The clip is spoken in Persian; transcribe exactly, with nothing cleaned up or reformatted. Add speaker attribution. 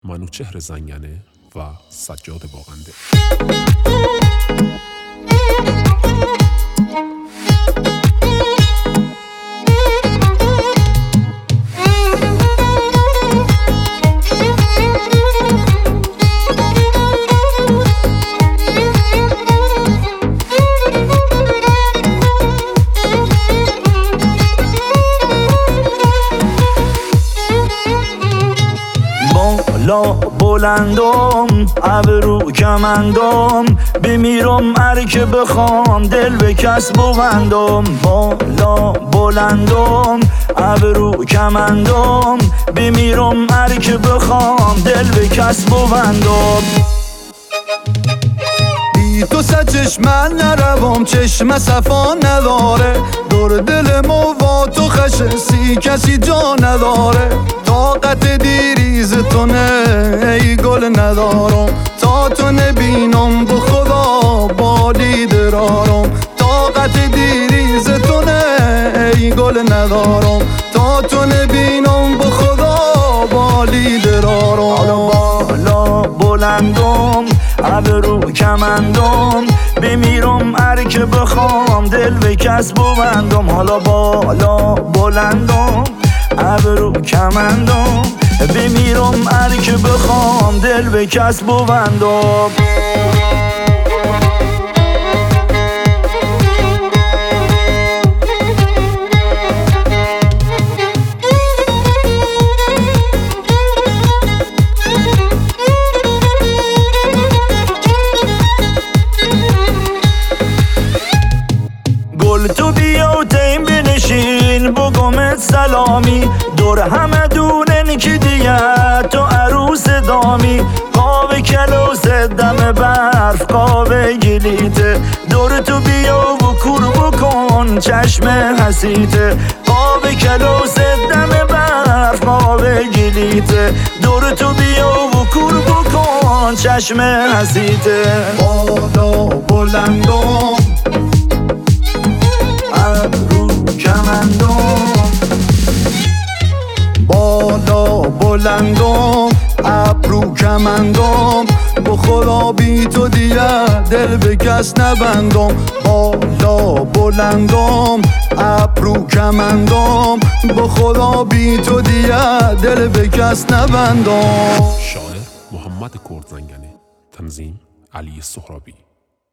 Speaker 1: منوچهر زنگنه و سجاد باغنده.
Speaker 2: بالا بلندم ابرو کمندم بمیرم هر که بخوام دل به کس ببندم. بالا بلندم ابرو کمندم بمیرم هر که بخوام دل به کس ببندم.
Speaker 3: بی تو سه چشمن نروام چشم صفا نداره، دور دل مو تو خشسی کسی جا نداره. طاقت دیریز تو نه ای گل ندارم، تا تو نبینم به خدا بالی درارم. طاقت دیریز تو نه ای گل ندارم، تا تو نبینم به خدا بالی درارم.
Speaker 2: حالا بالا بلندم ابرو کمندم بمیرم هر که بخوام دل به کس ببندم. حالا بالا بلندم ابرو کمندم بمیرم هر که بخوام دل به کس ببندم. گل تو بیا و تیم بنشین بگمت سلامی، دور همه دونن که دیگه تو عروس دامی. قاوه کلوس دم برف قاوه گلیته، دور تو بیا و کور بکن چشم حسیته. قاوه کلوس دم برف قاوه گلیته، دور تو بیا و کور بکن چشم حسیته.
Speaker 3: بالا بلندم
Speaker 2: ابرو کمندم
Speaker 3: بالا بلندم ابرو کمندم به خدا بی تو دیگه دل به کس نبندم. بالا بلندم ابرو کمندم به خدا بی تو دیگه دل به کس نبندم.
Speaker 1: شاعر محمد کرد زنگنه، تنظیم علی سهرابی.